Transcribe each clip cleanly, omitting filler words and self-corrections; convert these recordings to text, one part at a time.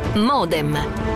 Modem.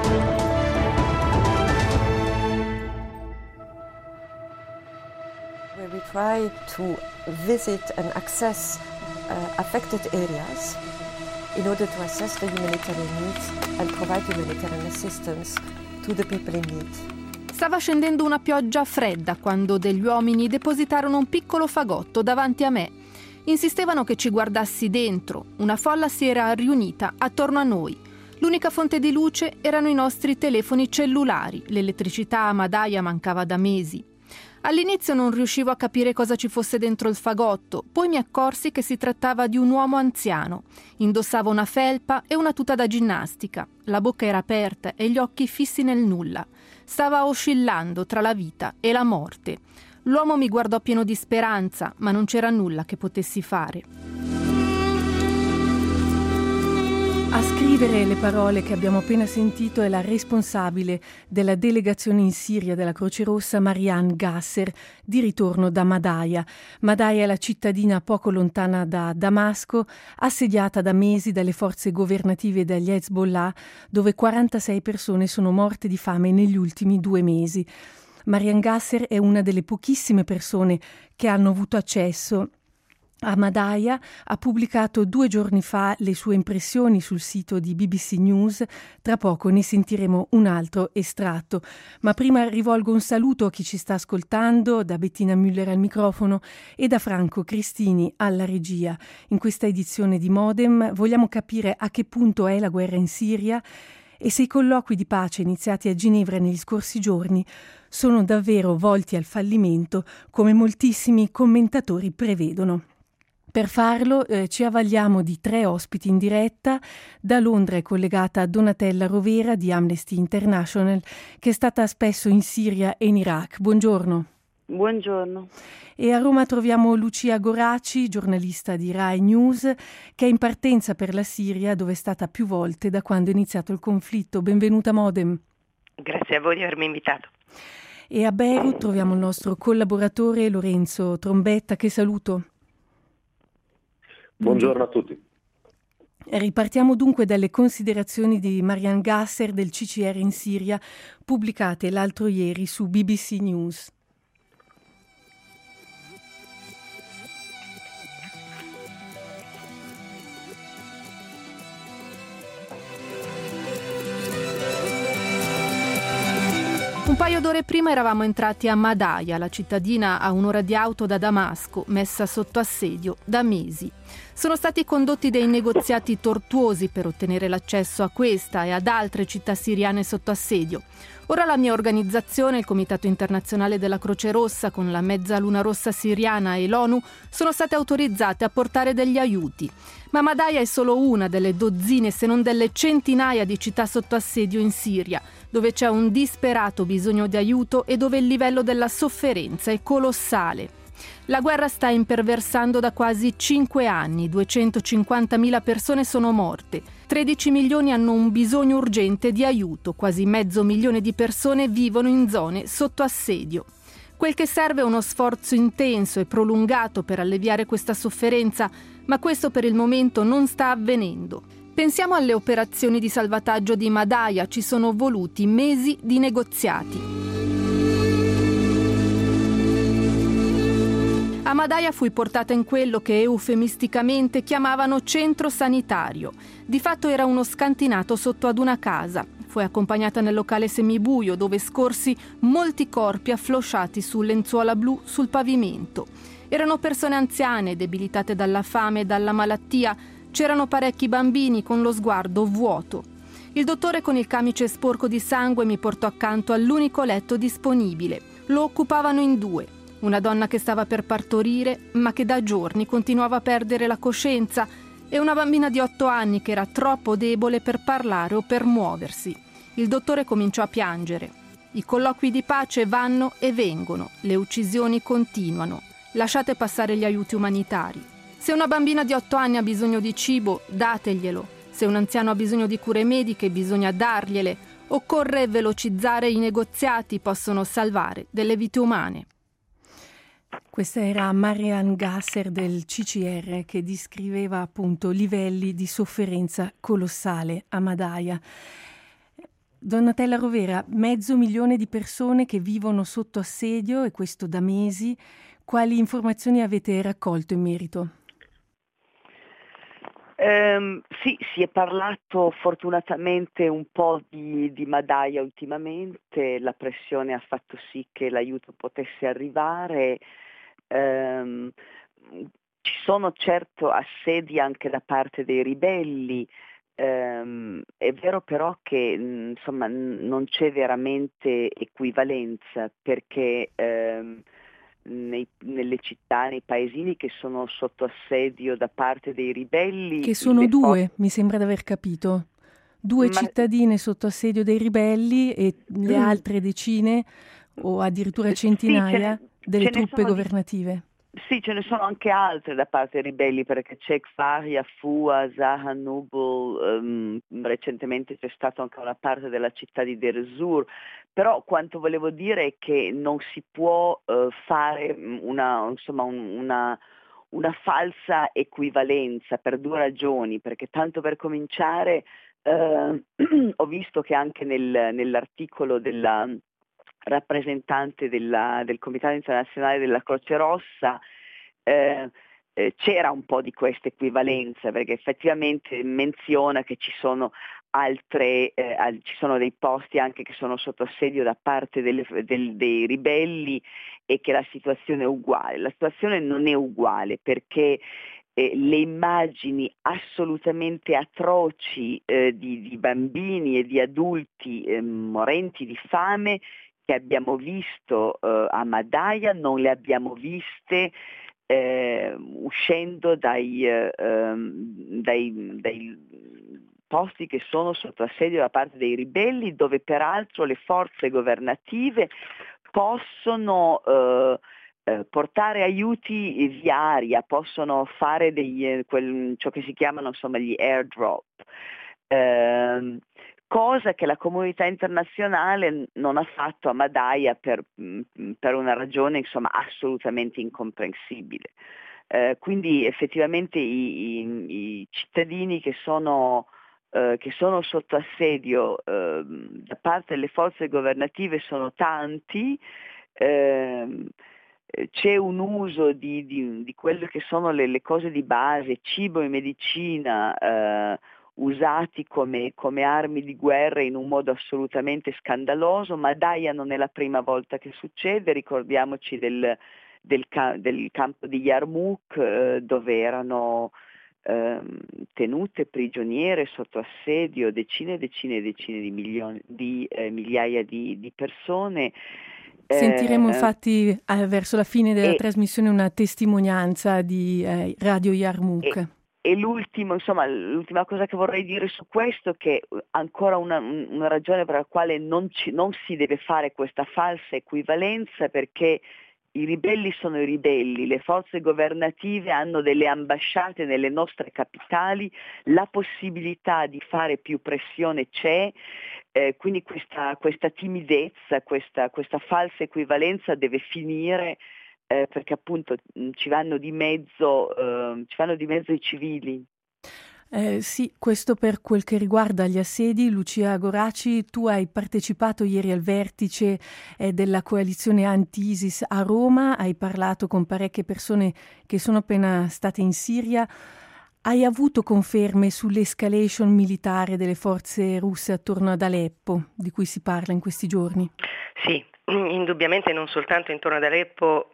Where we try to visit and access affected areas in order to assess the humanitarian needs and provide humanitarian assistance to the people in need. Stava scendendo una pioggia fredda quando degli uomini depositarono un piccolo fagotto davanti a me. Insistevano che ci guardassi dentro. Una folla si era riunita attorno a noi. L'unica fonte di luce erano i nostri telefoni cellulari. L'elettricità a Madaya mancava da mesi. All'inizio non riuscivo a capire cosa ci fosse dentro il fagotto, poi mi accorsi che si trattava di un uomo anziano. Indossava una felpa e una tuta da ginnastica. La bocca era aperta e gli occhi fissi nel nulla. Stava oscillando tra la vita e la morte. L'uomo mi guardò pieno di speranza, ma non c'era nulla che potessi fare. A scrivere le parole che abbiamo appena sentito è la responsabile della delegazione in Siria della Croce Rossa, Marianne Gasser, di ritorno da Madaya. Madaya è la cittadina poco lontana da Damasco, assediata da mesi dalle forze governative e dagli Hezbollah, dove 46 persone sono morte di fame negli ultimi 2 mesi. Marianne Gasser è una delle pochissime persone che hanno avuto accesso a Madaya. Ha pubblicato 2 giorni fa le sue impressioni sul sito di BBC News. Tra poco ne sentiremo un altro estratto. Ma prima rivolgo un saluto a chi ci sta ascoltando, da Bettina Müller al microfono e da Franco Cristini alla regia. In questa edizione di Modem vogliamo capire a che punto è la guerra in Siria e se i colloqui di pace iniziati a Ginevra negli scorsi giorni sono davvero volti al fallimento, come moltissimi commentatori prevedono. Per farlo ci avvaliamo di 3 ospiti in diretta. Da Londra è collegata Donatella Rovera di Amnesty International, che è stata spesso in Siria e in Iraq. Buongiorno. Buongiorno. E a Roma troviamo Lucia Goraci, giornalista di Rai News, che è in partenza per la Siria, dove è stata più volte da quando è iniziato il conflitto. Benvenuta Modem. Grazie a voi di avermi invitato. E a Beirut troviamo il nostro collaboratore Lorenzo Trombetta, che saluto. Buongiorno a tutti. Ripartiamo dunque dalle considerazioni di Marianne Gasser del CCR in Siria, pubblicate l'altro ieri su BBC News. Un paio d'ore prima eravamo entrati a Madaya, la cittadina a 1 ora di auto da Damasco, messa sotto assedio da mesi. Sono stati condotti dei negoziati tortuosi per ottenere l'accesso a questa e ad altre città siriane sotto assedio. Ora la mia organizzazione, il Comitato Internazionale della Croce Rossa, con la Mezzaluna Rossa Siriana e l'ONU, sono state autorizzate a portare degli aiuti. Ma Madaya è solo una delle dozzine, se non delle centinaia di città sotto assedio in Siria, dove c'è un disperato bisogno di aiuto e dove il livello della sofferenza è colossale. La guerra sta imperversando da quasi 5 anni, 250.000 persone sono morte, 13 milioni hanno un bisogno urgente di aiuto, quasi 500.000 di persone vivono in zone sotto assedio. Quel che serve è uno sforzo intenso e prolungato per alleviare questa sofferenza, ma questo per il momento non sta avvenendo. Pensiamo alle operazioni di salvataggio di Madaya, ci sono voluti mesi di negoziati. A Madaya fui portata in quello che eufemisticamente chiamavano centro sanitario. Di fatto era uno scantinato sotto ad una casa. Fui accompagnata nel locale semibuio dove scorsi molti corpi afflosciati su lenzuola blu sul pavimento. Erano persone anziane, debilitate dalla fame e dalla malattia. C'erano parecchi bambini con lo sguardo vuoto. Il dottore con il camice sporco di sangue mi portò accanto all'unico letto disponibile. Lo occupavano in 2. Una donna che stava per partorire, ma che da giorni continuava a perdere la coscienza, e una bambina di 8 anni che era troppo debole per parlare o per muoversi. Il dottore cominciò a piangere. I colloqui di pace vanno e vengono, le uccisioni continuano. Lasciate passare gli aiuti umanitari. Se una bambina di 8 anni ha bisogno di cibo, dateglielo. Se un anziano ha bisogno di cure mediche, bisogna dargliele. Occorre velocizzare i negoziati, possono salvare delle vite umane. Questa era Marianne Gasser del CCR che descriveva appunto livelli di sofferenza colossale a Madhya. Donatella Rovera, 500.000 di persone che vivono sotto assedio e questo da mesi. Quali informazioni avete raccolto in merito? Sì, si è parlato fortunatamente un po' di Madhya ultimamente, la pressione ha fatto sì che l'aiuto potesse arrivare. Ci sono certo assedi anche da parte dei ribelli. È vero però che insomma non c'è veramente equivalenza perché nelle città, nei paesini che sono sotto assedio da parte dei ribelli, Che sono due, mi sembra di aver capito. 2 ma cittadine sotto assedio dei ribelli e le altre decine o addirittura sì, centinaia delle ce ne truppe sono governative. sì, ce ne sono anche altre da parte dei ribelli perché c'è Faria, Fua, Zaha, Nubul, recentemente c'è stata anche una parte della città di Deir ez-Zor, però quanto volevo dire è che non si può fare una falsa equivalenza per 2 ragioni, perché tanto per cominciare ho visto che anche nell'articolo della rappresentante del Comitato Internazionale della Croce Rossa c'era un po' di questa equivalenza, perché effettivamente menziona che ci sono ci sono dei posti anche che sono sotto assedio da parte dei ribelli e che la situazione è uguale. La situazione non è uguale perché le immagini assolutamente atroci di bambini e di adulti morenti di fame che abbiamo visto a Madhya non le abbiamo viste uscendo dai posti che sono sotto assedio da parte dei ribelli, dove peraltro le forze governative possono portare aiuti via aria, possono fare ciò che si chiamano insomma gli airdrop. Cosa che la comunità internazionale non ha fatto a Madhya per una ragione insomma assolutamente incomprensibile. Quindi effettivamente i cittadini che sono sotto assedio da parte delle forze governative sono tanti. C'è un uso di quelle che sono le cose di base, cibo e medicina, usati come armi di guerra in un modo assolutamente scandaloso. Madhya non è la prima volta che succede, ricordiamoci del campo di Yarmouk dove erano tenute prigioniere sotto assedio decine e decine e decine di migliaia di persone. Sentiremo infatti verso la fine della E, trasmissione una testimonianza di Radio e, Yarmouk. e l'ultima cosa che vorrei dire su questo è che ancora una ragione per la quale non si deve fare questa falsa equivalenza, perché i ribelli sono i ribelli, le forze governative hanno delle ambasciate nelle nostre capitali, la possibilità di fare più pressione c'è, quindi questa timidezza, questa falsa equivalenza deve finire perché appunto ci vanno di mezzo i civili. Sì, questo per quel che riguarda gli assedi. Lucia Goraci, tu hai partecipato ieri al vertice della coalizione anti-ISIS a Roma, hai parlato con parecchie persone che sono appena state in Siria. Hai avuto conferme sull'escalation militare delle forze russe attorno ad Aleppo, di cui si parla in questi giorni? Sì, indubbiamente non soltanto intorno ad Aleppo.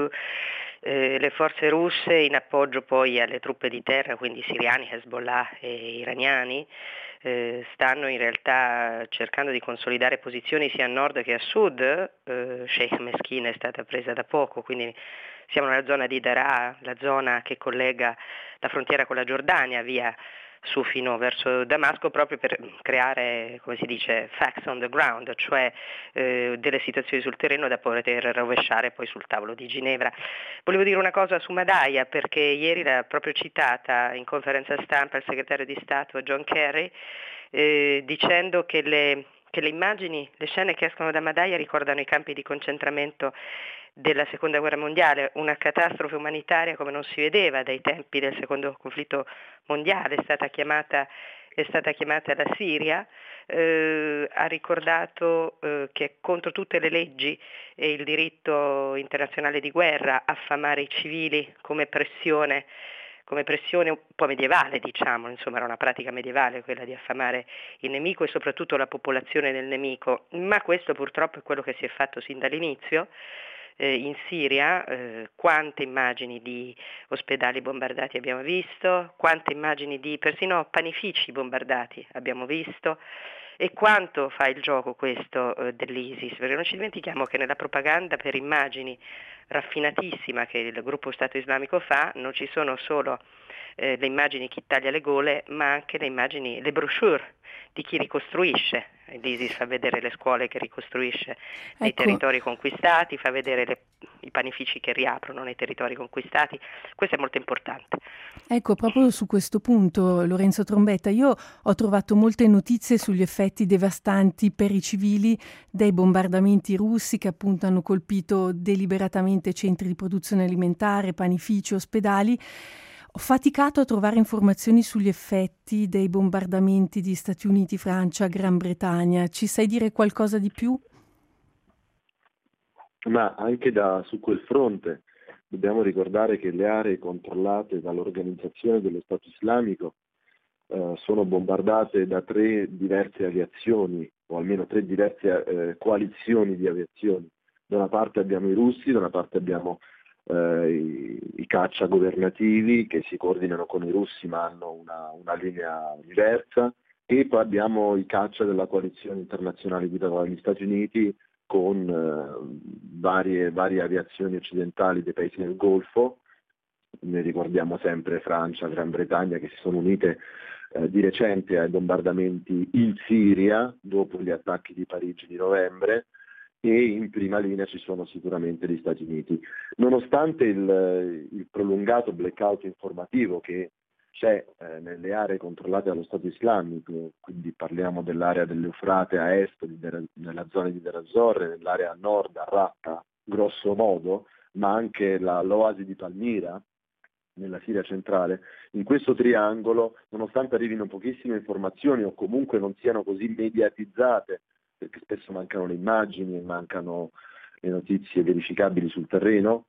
Le forze russe in appoggio poi alle truppe di terra, quindi siriani, Hezbollah e iraniani, stanno in realtà cercando di consolidare posizioni sia a nord che a sud. Sheikh Meskin è stata presa da poco, quindi siamo nella zona di Daraa, la zona che collega la frontiera con la Giordania via su fino verso Damasco, proprio per creare, come si dice, facts on the ground, cioè delle situazioni sul terreno da poter rovesciare poi sul tavolo di Ginevra. Volevo dire una cosa su Madhya, perché ieri l'ha proprio citata in conferenza stampa il segretario di Stato John Kerry, dicendo che le immagini, le scene che escono da Madhya ricordano i campi di concentramento della seconda guerra mondiale, una catastrofe umanitaria come non si vedeva dai tempi del secondo conflitto mondiale, è stata chiamata la Siria, ha ricordato che è contro tutte le leggi e il diritto internazionale di guerra affamare i civili come pressione un po' medievale, diciamo, insomma era una pratica medievale quella di affamare il nemico e soprattutto la popolazione del nemico, ma questo purtroppo è quello che si è fatto sin dall'inizio. In Siria quante immagini di ospedali bombardati abbiamo visto, quante immagini di persino panifici bombardati abbiamo visto, e quanto fa il gioco questo dell'ISIS, perché non ci dimentichiamo che nella propaganda per immagini raffinatissima che il gruppo Stato Islamico fa non ci sono solo le immagini chi taglia le gole, ma anche le immagini, le brochure di chi ricostruisce. L'ISIS fa vedere le scuole che ricostruisce nei territori conquistati, fa vedere i panifici che riaprono nei territori conquistati. Questo è molto importante. Ecco, proprio su questo punto, Lorenzo Trombetta, io ho trovato molte notizie sugli effetti devastanti per i civili dei bombardamenti russi che appunto hanno colpito deliberatamente centri di produzione alimentare, panifici, ospedali. Ho faticato a trovare informazioni sugli effetti dei bombardamenti di Stati Uniti, Francia, Gran Bretagna. Ci sai dire qualcosa di più? Ma anche su quel fronte dobbiamo ricordare che le aree controllate dall'organizzazione dello Stato Islamico sono bombardate da 3 diverse aviazioni, o almeno 3 diverse coalizioni di aviazioni. Da una parte abbiamo i russi, da una parte abbiamo i caccia governativi che si coordinano con i russi ma hanno una linea diversa, e poi abbiamo i caccia della coalizione internazionale guidata dagli Stati Uniti con varie aviazioni occidentali dei paesi del Golfo. Ne ricordiamo sempre Francia, Gran Bretagna, che si sono unite di recente ai bombardamenti in Siria dopo gli attacchi di Parigi di novembre, e in prima linea ci sono sicuramente gli Stati Uniti. Nonostante il prolungato blackout informativo che c'è nelle aree controllate dallo Stato Islamico, quindi parliamo dell'area dell'Eufrate a est, nella zona di Deir ez-Zor, nell'area a nord, a Raqqa, grosso modo, ma anche l'oasi di Palmira, nella Siria centrale, in questo triangolo, nonostante arrivino pochissime informazioni o comunque non siano così mediatizzate, perché spesso mancano le immagini e mancano le notizie verificabili sul terreno,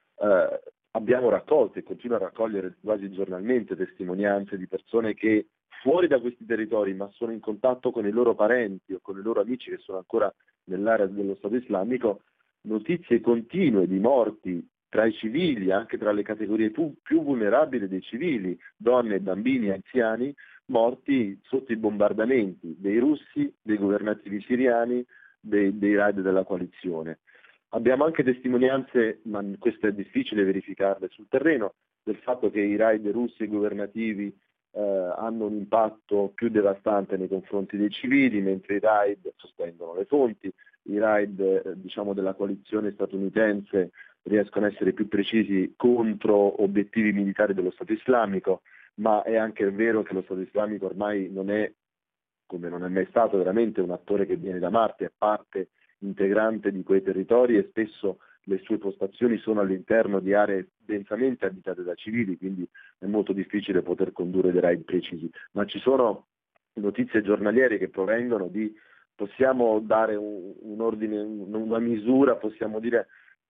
abbiamo raccolto e continuo a raccogliere quasi giornalmente testimonianze di persone che fuori da questi territori ma sono in contatto con i loro parenti o con i loro amici che sono ancora nell'area dello Stato Islamico, notizie continue di morti tra i civili, anche tra le categorie più vulnerabili dei civili, donne, bambini, anziani, morti sotto i bombardamenti dei russi, dei governativi siriani, dei raid della coalizione. Abbiamo anche testimonianze, ma questo è difficile verificarle sul terreno, del fatto che i raid russi e governativi hanno un impatto più devastante nei confronti dei civili, mentre i raid, sostengono le fonti, i raid della coalizione statunitense riescono a essere più precisi contro obiettivi militari dello Stato Islamico, ma è anche vero che lo Stato Islamico ormai non è, come non è mai stato, veramente un attore che viene da Marte, è parte integrante di quei territori e spesso le sue postazioni sono all'interno di aree densamente abitate da civili, quindi è molto difficile poter condurre dei raid precisi. Ma ci sono notizie giornaliere che provengono possiamo dare un ordine, una misura, possiamo dire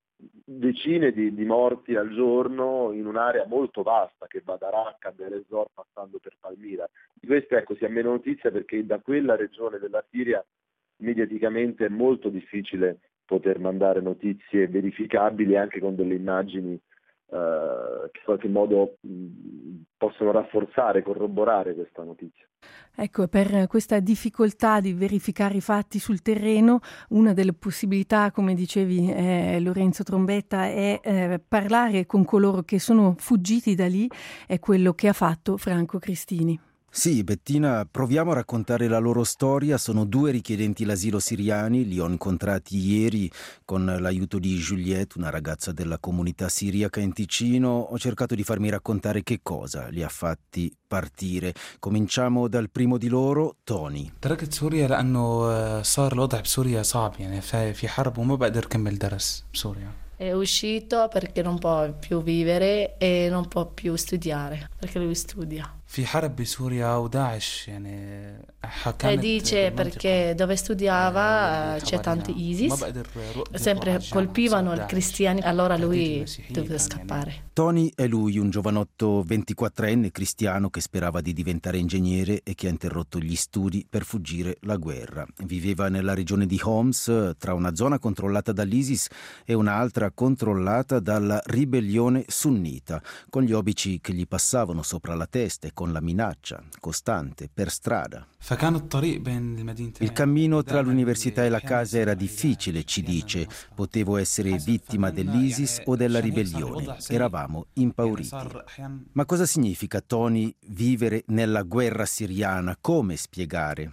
decine di morti al giorno in un'area molto vasta che va da Raqqa a Deir ez-Zor passando per Palmira. Di queste si ha meno notizia perché da quella regione della Siria mediaticamente è molto difficile poter mandare notizie verificabili anche con delle immagini che in qualche modo possono rafforzare, corroborare questa notizia. Ecco, per questa difficoltà di verificare i fatti sul terreno, una delle possibilità, come dicevi Lorenzo Trombetta, è parlare con coloro che sono fuggiti da lì, è quello che ha fatto Franco Cristini. Sì, Bettina, proviamo a raccontare la loro storia. Sono 2 richiedenti l'asilo siriani, li ho incontrati ieri con l'aiuto di Juliette, una ragazza della comunità siriaca in Ticino. Ho cercato di farmi raccontare che cosa li ha fatti partire. Cominciamo dal primo di loro, Tony. تركت سوريا لأنه صار الوضع بسوريا صعب يعني في حرب وما بقدر كمل درس بسوريا. È uscito perché non può più vivere e non può più studiare, perché lui studia. في حرب بسوريا وداعش يعني E كانت dice perché dove studiava c'è tanti ISIS, sempre colpivano i cristiani, allora lui doveva scappare. Tony è lui, un giovanotto 24enne cristiano che sperava di diventare ingegnere e che ha interrotto gli studi per fuggire la guerra. Viveva nella regione di Homs, tra una zona controllata dall'ISIS e un'altra controllata dalla ribellione sunnita, con gli obici che gli passavano sopra la testa e con la minaccia costante per strada. Il cammino tra l'università e la casa era difficile, ci dice. Potevo essere vittima dell'ISIS o della ribellione. Eravamo impauriti. Ma cosa significa, Tony, vivere nella guerra siriana? Come spiegare?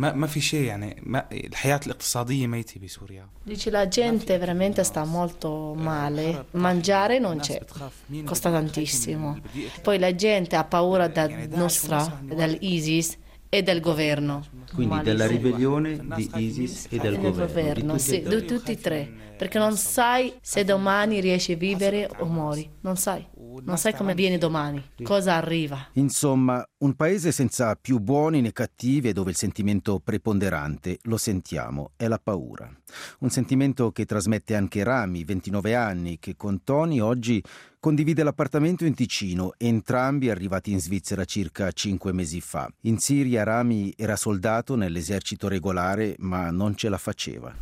Dice la gente veramente sta molto male, mangiare non c'è, costa tantissimo. Poi la gente ha paura dall'ISIS e del governo. Quindi della ribellione di ISIS e del governo. Sì, di tutti e tre, perché non sai se domani riesci a vivere o muori, non sai come viene domani, cosa arriva. Insomma, un paese senza più buoni né cattivi e dove il sentimento preponderante, lo sentiamo, è la paura. Un sentimento che trasmette anche Rami, 29 anni, che con Tony oggi condivide l'appartamento in Ticino, entrambi arrivati in Svizzera circa 5 mesi fa. In Siria Rami era soldato nell'esercito regolare, ma non ce la faceva.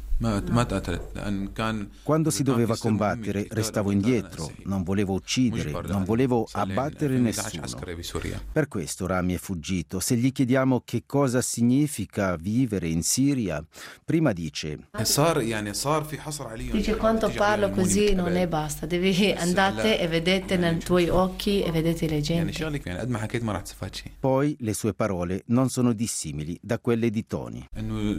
Quando si doveva combattere restavo indietro, non volevo uccidere, non volevo abbattere nessuno. Per questo Rami è fuggito. Se gli chiediamo che cosa significa vivere in Siria, prima dice quando parlo così non è basta, devi andate e vedete nei tuoi occhi e vedete le gente. Poi le sue parole non sono dissimili da quelle di Tony.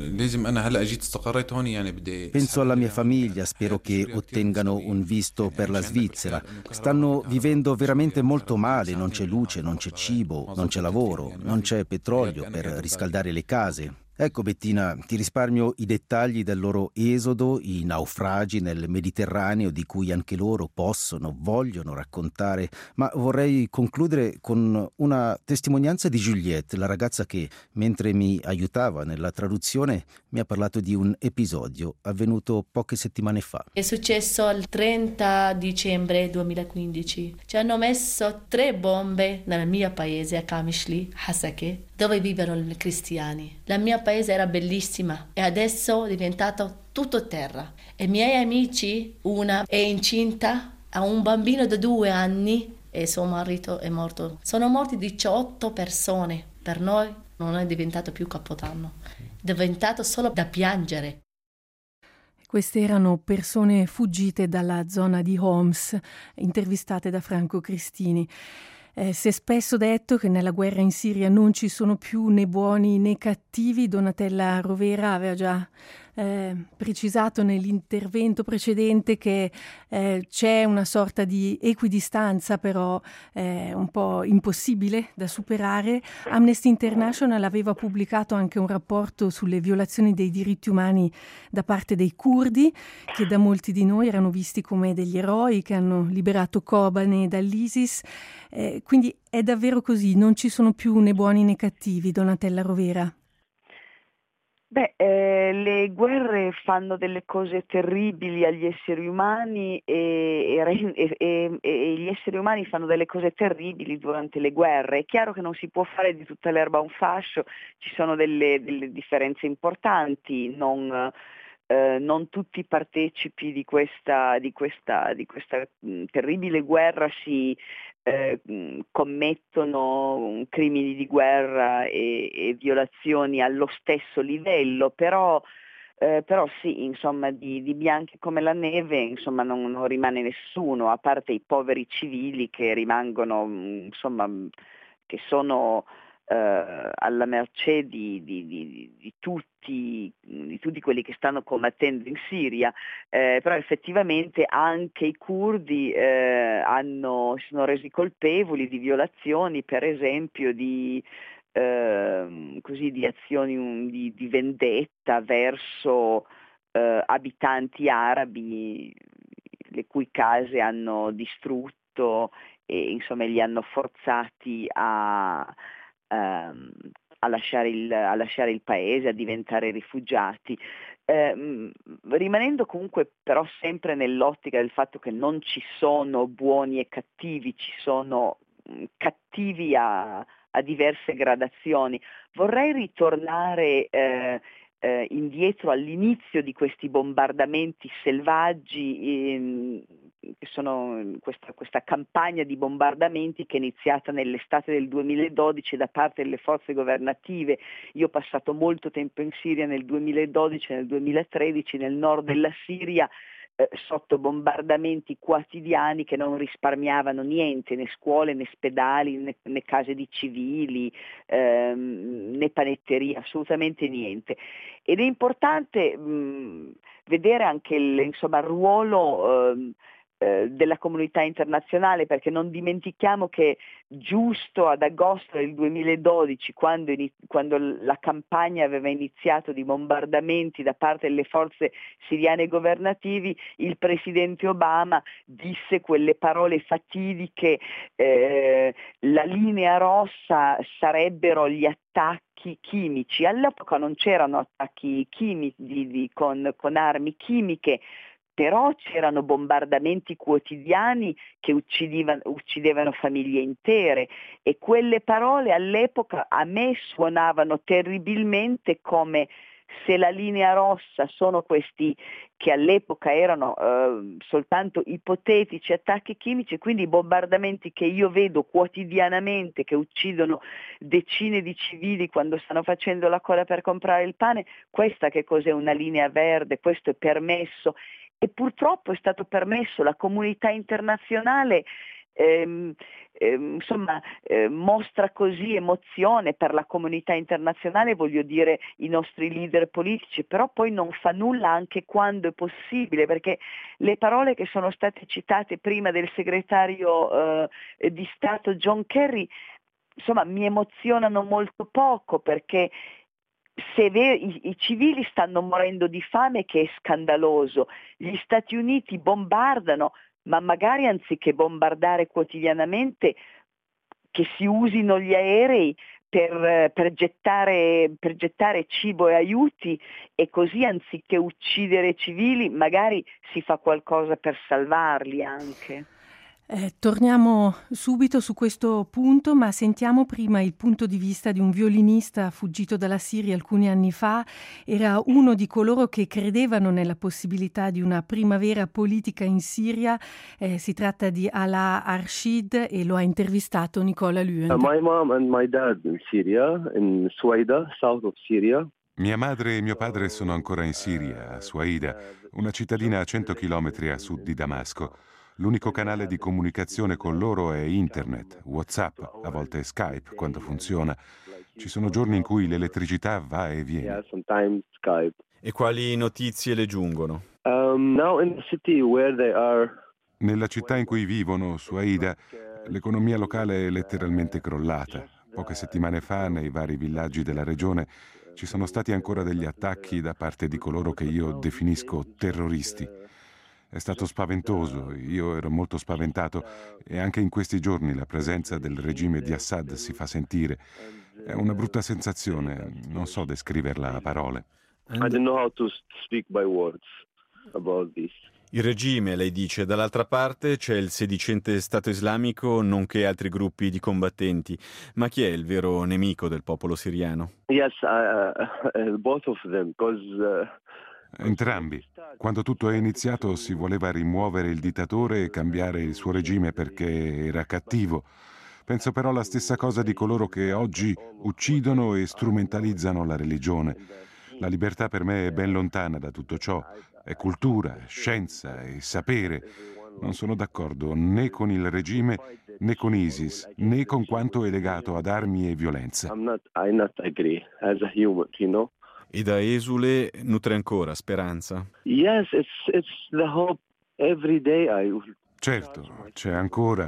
Penso alla mia famiglia, spero che ottengano un visto per la Svizzera. Stanno vivendo veramente molto male, non c'è luce, non c'è cibo, non c'è lavoro, non c'è petrolio per riscaldare le case. Ecco Bettina, ti risparmio i dettagli del loro esodo, i naufragi nel Mediterraneo di cui anche loro vogliono raccontare, ma vorrei concludere con una testimonianza di Juliette, la ragazza che, mentre mi aiutava nella traduzione, mi ha parlato di un episodio avvenuto poche settimane fa. È successo il 30 dicembre 2015. Ci hanno messo 3 bombe nel mio paese, a Kamishli, Hasake, dove vivono i cristiani. La mia paese era bellissima e adesso è diventato tutto terra. E i miei amici, una è incinta, ha un bambino di 2 anni e suo marito è morto. Sono morti 18 persone. Per noi non è diventato più Capodanno, è diventato solo da piangere. Queste erano persone fuggite dalla zona di Homs, intervistate da Franco Cristini. Si è spesso detto che nella guerra in Siria non ci sono più né buoni né cattivi. Donatella Rovera aveva già precisato nell'intervento precedente che c'è una sorta di equidistanza però un po' impossibile da superare. Amnesty International aveva pubblicato anche un rapporto sulle violazioni dei diritti umani da parte dei curdi, che da molti di noi erano visti come degli eroi che hanno liberato Kobane dall'ISIS. Quindi è davvero così, non ci sono più né buoni né cattivi, Donatella Rovera? Le guerre fanno delle cose terribili agli esseri umani e gli esseri umani fanno delle cose terribili durante le guerre. È chiaro che non si può fare di tutta l'erba un fascio, ci sono delle differenze importanti, non tutti i partecipi di questa terribile guerra si commettono crimini di guerra e violazioni allo stesso livello, però sì, insomma, di bianchi come la neve, insomma, non rimane nessuno, a parte i poveri civili che rimangono, insomma, che sono alla mercé di tutti quelli che stanno combattendo in Siria, però effettivamente anche i curdi si sono resi colpevoli di violazioni, per esempio di azioni di vendetta verso abitanti arabi le cui case hanno distrutto e insomma li hanno forzati a lasciare il paese, a diventare rifugiati. Rimanendo comunque però sempre nell'ottica del fatto che non ci sono buoni e cattivi, ci sono cattivi a diverse gradazioni, vorrei ritornare indietro all'inizio di questi bombardamenti selvaggi, che sono questa campagna di bombardamenti che è iniziata nell'estate del 2012 da parte delle forze governative. Io ho passato molto tempo in Siria nel 2012 e nel 2013 nel nord della Siria, sotto bombardamenti quotidiani che non risparmiavano niente, né scuole né ospedali né case di civili, né panetterie, assolutamente niente. Ed è importante vedere anche il ruolo della comunità internazionale, perché non dimentichiamo che giusto ad agosto del 2012, quando la campagna aveva iniziato di bombardamenti da parte delle forze siriane governativi, il presidente Obama disse quelle parole fatidiche: la linea rossa sarebbero gli attacchi chimici. All'epoca non c'erano attacchi chimici con armi chimiche, però c'erano bombardamenti quotidiani che uccidevano famiglie intere, e quelle parole all'epoca a me suonavano terribilmente come se la linea rossa sono questi che all'epoca erano soltanto ipotetici attacchi chimici, quindi bombardamenti che io vedo quotidianamente, che uccidono decine di civili quando stanno facendo la coda per comprare il pane. Questa che cos'è? Una linea verde? Questo è permesso? E purtroppo è stato permesso. La comunità internazionale mostra così emozione per la comunità internazionale, voglio dire i nostri leader politici, però poi non fa nulla anche quando è possibile, perché le parole che sono state citate prima del segretario di Stato John Kerry mi emozionano molto poco, perché se i civili stanno morendo di fame, che è scandaloso, gli Stati Uniti bombardano, ma magari anziché bombardare quotidianamente, che si usino gli aerei per gettare cibo e aiuti, e così anziché uccidere civili magari si fa qualcosa per salvarli anche. Torniamo subito su questo punto, ma sentiamo prima il punto di vista di un violinista fuggito dalla Siria alcuni anni fa. Era uno di coloro che credevano nella possibilità di una primavera politica in Siria. Si tratta di Alaa Arshid e lo ha intervistato Nicola Luen. My mom and my dad in Syria, in Suaida, south of Syria. Mia madre e mio padre sono ancora in Siria, a Suaida, una cittadina a 100 chilometri a sud di Damasco. L'unico canale di comunicazione con loro è internet, WhatsApp, a volte Skype quando funziona. Ci sono giorni in cui l'elettricità va e viene. E quali notizie le giungono? Nella città in cui vivono, Suaida, l'economia locale è letteralmente crollata. Poche settimane fa, nei vari villaggi della regione, ci sono stati ancora degli attacchi da parte di coloro che io definisco terroristi. È stato spaventoso, io ero molto spaventato, e anche in questi giorni la presenza del regime di Assad si fa sentire. È una brutta sensazione, non so descriverla a parole. I don't know how to speak by words about this. Il regime, lei dice, dall'altra parte c'è il sedicente Stato islamico, nonché altri gruppi di combattenti. Ma chi è il vero nemico del popolo siriano? Yes, both of them, because Entrambi. Quando tutto è iniziato si voleva rimuovere il dittatore e cambiare il suo regime perché era cattivo. Penso però la stessa cosa di coloro che oggi uccidono e strumentalizzano la religione. La libertà per me è ben lontana da tutto ciò. È cultura, scienza e sapere. Non sono d'accordo né con il regime, né con ISIS, né con quanto è legato ad armi e violenza. I not agree as a human, you know. E da esule nutre ancora speranza? Yes, it's the hope every day. Certo, c'è ancora.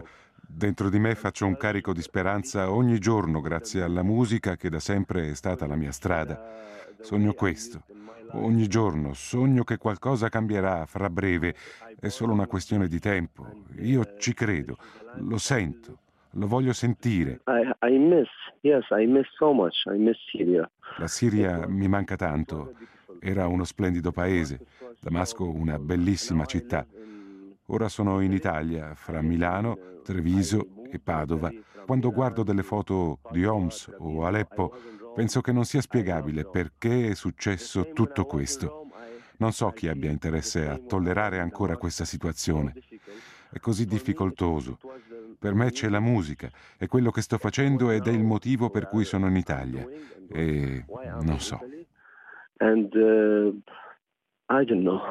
Dentro di me faccio un carico di speranza ogni giorno grazie alla musica che da sempre è stata la mia strada. Sogno questo. Ogni giorno sogno che qualcosa cambierà fra breve. È solo una questione di tempo. Io ci credo, lo sento, lo voglio sentire. I miss so much. I miss Syria. La Siria mi manca tanto. Era uno splendido paese. Damasco una bellissima città. Ora sono in Italia, fra Milano, Treviso e Padova. Quando guardo delle foto di Homs o Aleppo, penso che non sia spiegabile perché è successo tutto questo. Non so chi abbia interesse a tollerare ancora questa situazione. È così difficoltoso. Per me c'è la musica, è quello che sto facendo ed è il motivo per cui sono in Italia. E non so. And I don't know.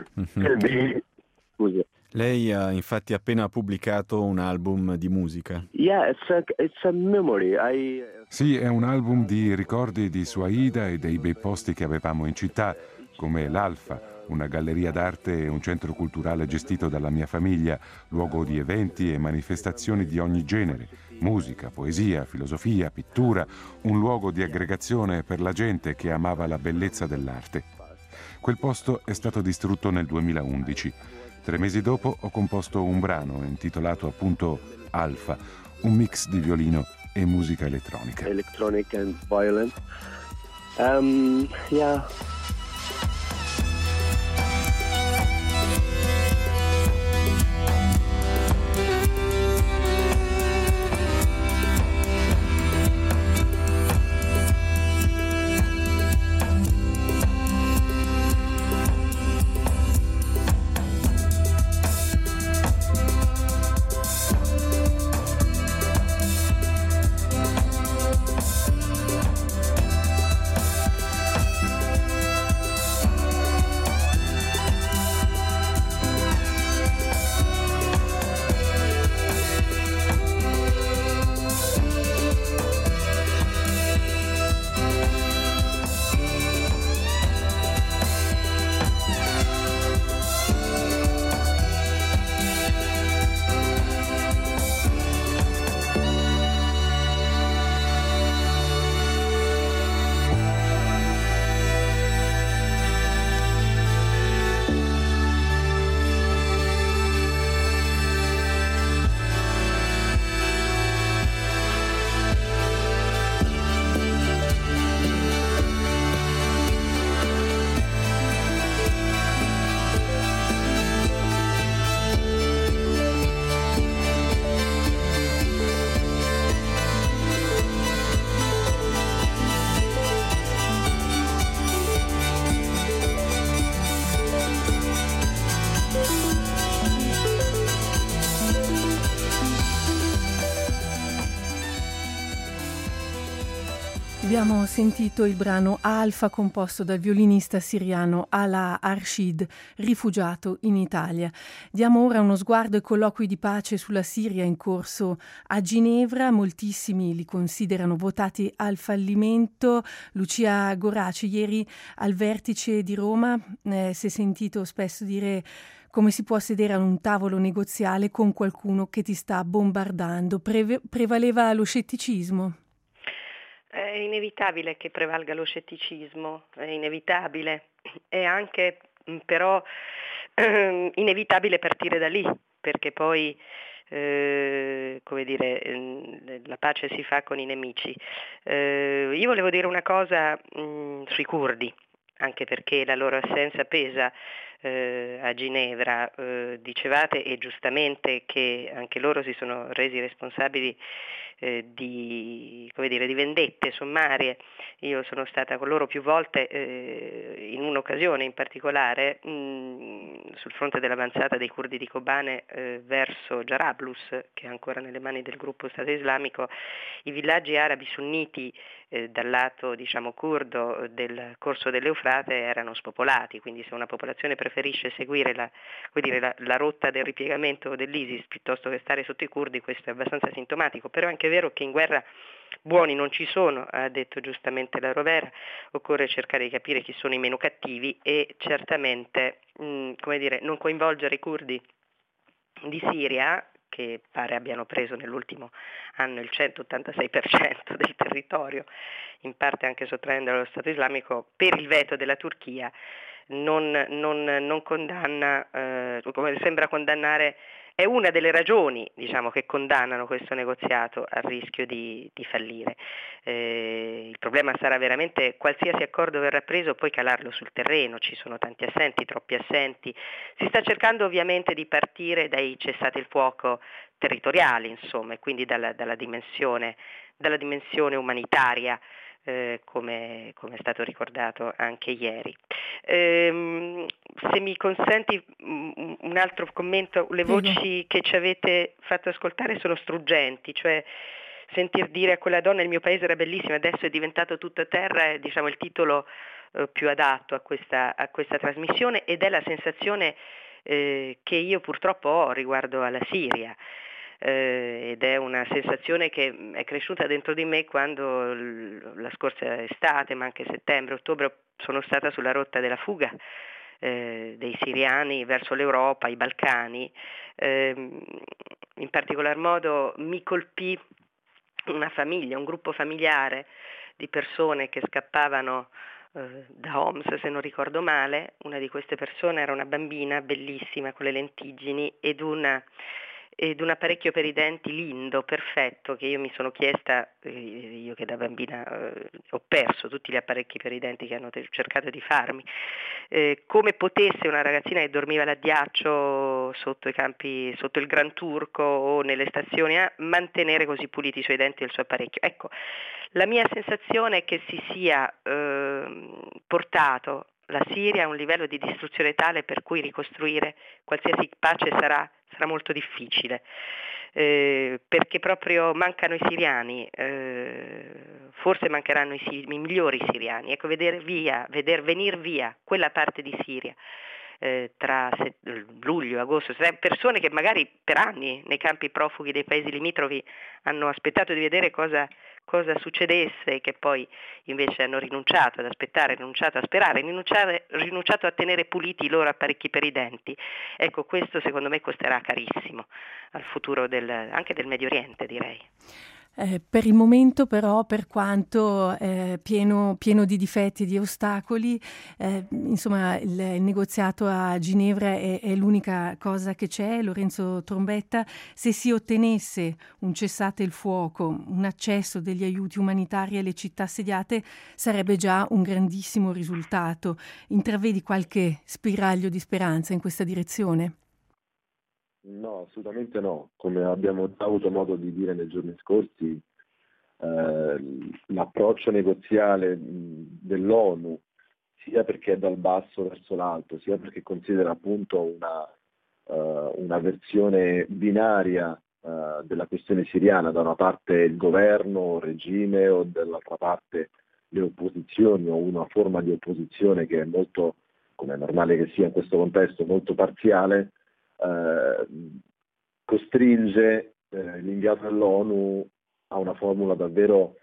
Scusa. Lei ha infatti appena pubblicato un album di musica. Yeah, it's a memory. Sì, è un album di ricordi di Suaida e dei bei posti che avevamo in città, come l'Alfa, una galleria d'arte e un centro culturale gestito dalla mia famiglia, luogo di eventi e manifestazioni di ogni genere, musica, poesia, filosofia, pittura, un luogo di aggregazione per la gente che amava la bellezza dell'arte. Quel posto è stato distrutto nel 2011. 3 mesi dopo ho composto un brano intitolato appunto Alfa, un mix di violino e musica elettronica. Electronic and violent. Yeah. Abbiamo sentito il brano Alfa composto dal violinista siriano Ala Arshid, rifugiato in Italia. Diamo ora uno sguardo ai colloqui di pace sulla Siria in corso a Ginevra. Moltissimi li considerano votati al fallimento. Lucia Goraci, ieri al vertice di Roma si è sentito spesso dire come si può sedere a un tavolo negoziale con qualcuno che ti sta bombardando. Prevaleva lo scetticismo? È inevitabile che prevalga lo scetticismo, è inevitabile, è anche però inevitabile partire da lì, perché poi come dire, la pace si fa con i nemici. Io volevo dire una cosa sui curdi, anche perché la loro assenza pesa a Ginevra. Dicevate e giustamente che anche loro si sono resi responsabili di vendette sommarie. Io sono stata con loro più volte, in un'occasione in particolare sul fronte dell'avanzata dei curdi di Kobane verso Jarablus, che è ancora nelle mani del gruppo Stato Islamico. I villaggi arabi sunniti dal lato curdo del corso dell'Eufrate erano spopolati, quindi se una popolazione preferisce seguire la rotta del ripiegamento dell'ISIS piuttosto che stare sotto i curdi, questo è abbastanza sintomatico. Però è anche vero che in guerra buoni non ci sono, ha detto giustamente la Rovera, occorre cercare di capire chi sono i meno cattivi e certamente non coinvolgere i curdi di Siria, che pare abbiano preso nell'ultimo anno il 186% del territorio, in parte anche sottraendolo allo Stato islamico, per il veto della Turchia non condanna, come sembra condannare, è una delle ragioni, diciamo, che condannano questo negoziato al rischio di fallire. Il problema sarà veramente, qualsiasi accordo verrà preso, poi calarlo sul terreno. Ci sono tanti assenti, troppi assenti. Si sta cercando ovviamente di partire dai cessate il fuoco territoriali, insomma, e quindi dalla dimensione umanitaria, come è stato ricordato anche ieri. Se mi consenti un altro commento, le voci che ci avete fatto ascoltare sono struggenti, cioè sentir dire a quella donna il mio paese era bellissimo, adesso è diventato tutto terra, è, diciamo, il titolo più adatto a questa trasmissione, ed è la sensazione che io purtroppo ho riguardo alla Siria. Ed è una sensazione che è cresciuta dentro di me quando la scorsa estate, ma anche settembre, ottobre, sono stata sulla rotta della fuga dei siriani verso l'Europa, i Balcani. In particolar modo mi colpì una famiglia, un gruppo familiare di persone che scappavano da Homs, se non ricordo male. Una di queste persone era una bambina bellissima con le lentiggini ed un apparecchio per i denti lindo, perfetto, che io mi sono chiesta, io che da bambina ho perso tutti gli apparecchi per i denti che hanno cercato di farmi, come potesse una ragazzina che dormiva all'addiaccio sotto il Gran Turco o nelle stazioni mantenere così puliti i suoi denti e il suo apparecchio. Ecco, la mia sensazione è che si sia portato la Siria a un livello di distruzione tale per cui ricostruire qualsiasi pace sarà molto difficile, perché proprio mancano i siriani, forse mancheranno i migliori siriani. Ecco, veder venir via quella parte di Siria tra luglio e agosto, persone che magari per anni nei campi profughi dei paesi limitrofi hanno aspettato di vedere cosa succedesse, e che poi invece hanno rinunciato ad aspettare, rinunciato a sperare, rinunciato a tenere puliti i loro apparecchi per i denti. Ecco, questo secondo me costerà carissimo al futuro anche del Medio Oriente, direi. Per il momento però, per quanto pieno di difetti e di ostacoli, insomma il negoziato a Ginevra è l'unica cosa che c'è. Lorenzo Trombetta, se si ottenesse un cessate il fuoco, un accesso degli aiuti umanitari alle città assediate, sarebbe già un grandissimo risultato. Intravedi qualche spiraglio di speranza in questa direzione? No, assolutamente no. Come abbiamo già avuto modo di dire nei giorni scorsi, l'approccio negoziale dell'ONU, sia perché è dal basso verso l'alto, sia perché considera appunto una versione binaria della questione siriana, da una parte il governo, il regime, o dall'altra parte le opposizioni, o una forma di opposizione che è molto, come è normale che sia in questo contesto, molto parziale, costringe l'inviato dell'ONU a una formula davvero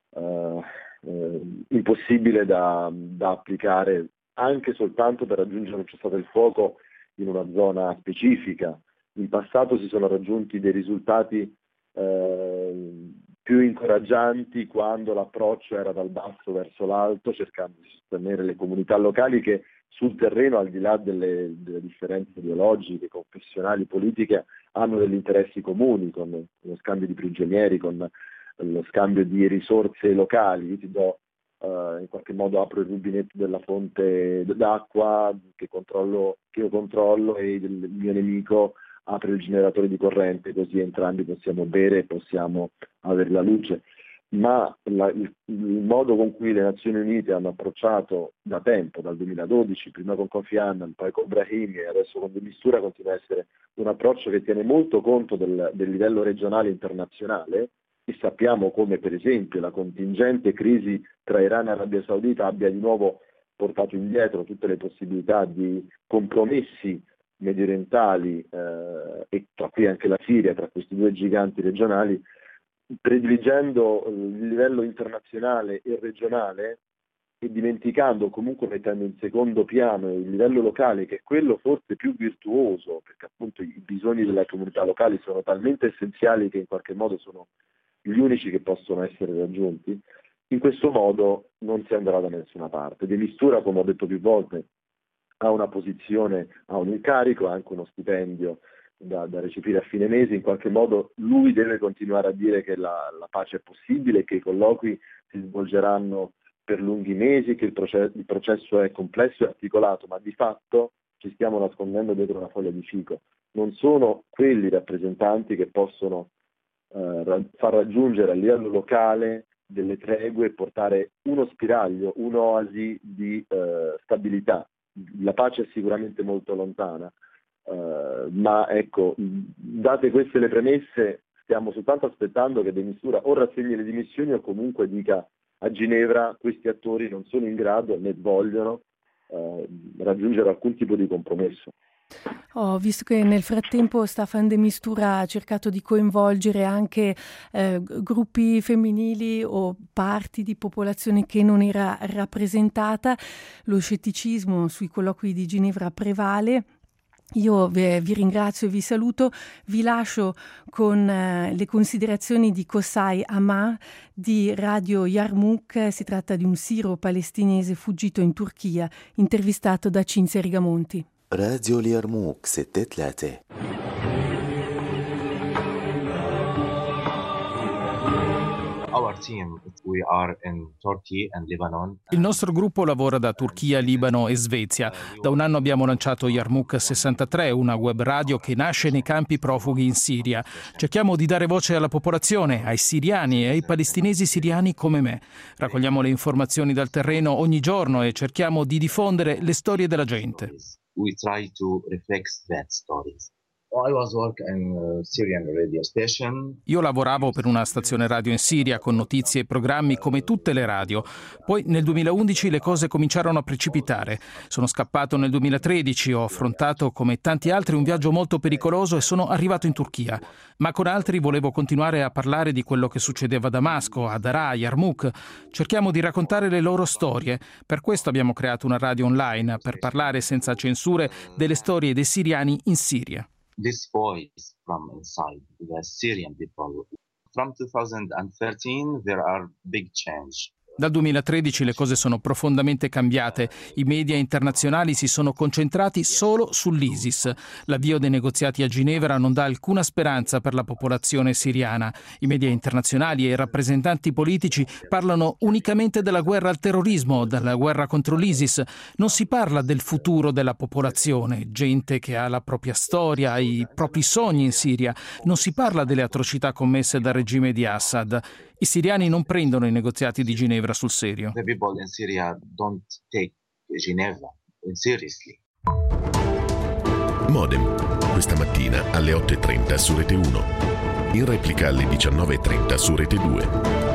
impossibile da applicare anche soltanto per raggiungere un cessate il fuoco in una zona specifica. In passato si sono raggiunti dei risultati più incoraggianti quando l'approccio era dal basso verso l'alto, cercando di sostenere le comunità locali che sul terreno, al di là delle differenze ideologiche, confessionali, politiche, hanno degli interessi comuni, con lo scambio di prigionieri, con lo scambio di risorse locali. Io ti do, in qualche modo apro il rubinetto della fonte d'acqua che io controllo, e il mio nemico apre il generatore di corrente, così entrambi possiamo bere e possiamo avere la luce. Ma il modo con cui le Nazioni Unite hanno approcciato da tempo, dal 2012, prima con Kofi Annan, poi con Brahimi e adesso con De Mistura, continua a essere un approccio che tiene molto conto del livello regionale e internazionale, e sappiamo come per esempio la contingente crisi tra Iran e Arabia Saudita abbia di nuovo portato indietro tutte le possibilità di compromessi mediorientali, e tra cui anche la Siria, tra questi due giganti regionali, prediligendo il livello internazionale e regionale e dimenticando o comunque mettendo in secondo piano il livello locale, che è quello forse più virtuoso, perché appunto i bisogni delle comunità locali sono talmente essenziali che in qualche modo sono gli unici che possono essere raggiunti, in questo modo non si andrà da nessuna parte. De Mistura, come ho detto più volte, ha una posizione, ha un incarico, ha anche uno stipendio da recepire a fine mese. In qualche modo lui deve continuare a dire che la pace è possibile, che i colloqui si svolgeranno per lunghi mesi, che il processo è complesso e articolato, ma di fatto ci stiamo nascondendo dietro una foglia di fico. Non sono quelli rappresentanti che possono far raggiungere a livello locale delle tregue e portare uno spiraglio, un'oasi di stabilità. La pace è sicuramente molto lontana, ma ecco, date queste le premesse, stiamo soltanto aspettando che De Mistura o rassegni le dimissioni o comunque dica a Ginevra questi attori non sono in grado né vogliono raggiungere alcun tipo di compromesso. Ho visto che nel frattempo Staffan de Mistura ha cercato di coinvolgere anche gruppi femminili o parti di popolazione che non era rappresentata. Lo scetticismo sui colloqui di Ginevra prevale. Io vi ringrazio e vi saluto, vi lascio con le considerazioni di Qosai Amar di Radio Yarmouk. Si tratta di un siro palestinese fuggito in Turchia, intervistato da Cinzia Rigamonti. راديو اليرموك 6-3. Il nostro gruppo lavora da Turchia, Libano e Svezia. Da un anno abbiamo lanciato Yarmouk 63, una web radio che nasce nei campi profughi in Siria. Cerchiamo di dare voce alla popolazione, ai siriani e ai palestinesi siriani come me. Raccogliamo le informazioni dal terreno ogni giorno e cerchiamo di diffondere le storie della gente. We try to reflect that stories. I was working in a Syrian radio station. Io lavoravo per una stazione radio in Siria con notizie e programmi come tutte le radio. Poi nel 2011 le cose cominciarono a precipitare. Sono scappato nel 2013, ho affrontato come tanti altri un viaggio molto pericoloso e sono arrivato in Turchia. Ma con altri volevo continuare a parlare di quello che succedeva a Damasco, a Daraa, a Yarmouk. Cerchiamo di raccontare le loro storie. Per questo abbiamo creato una radio online per parlare senza censure delle storie dei siriani in Siria. This voice from inside the Syrian people. From 2013, there are big change. Dal 2013 le cose sono profondamente cambiate. I media internazionali si sono concentrati solo sull'ISIS. L'avvio dei negoziati a Ginevra non dà alcuna speranza per la popolazione siriana. I media internazionali e i rappresentanti politici parlano unicamente della guerra al terrorismo, della guerra contro l'ISIS. Non si parla del futuro della popolazione, gente che ha la propria storia, i propri sogni in Siria. Non si parla delle atrocità commesse dal regime di Assad. I siriani non prendono i negoziati di Ginevra sul serio. The people in Syria don't take Geneva seriously. Modem, questa mattina alle 8:30 su Rete 1. In replica alle 19:30 su Rete 2.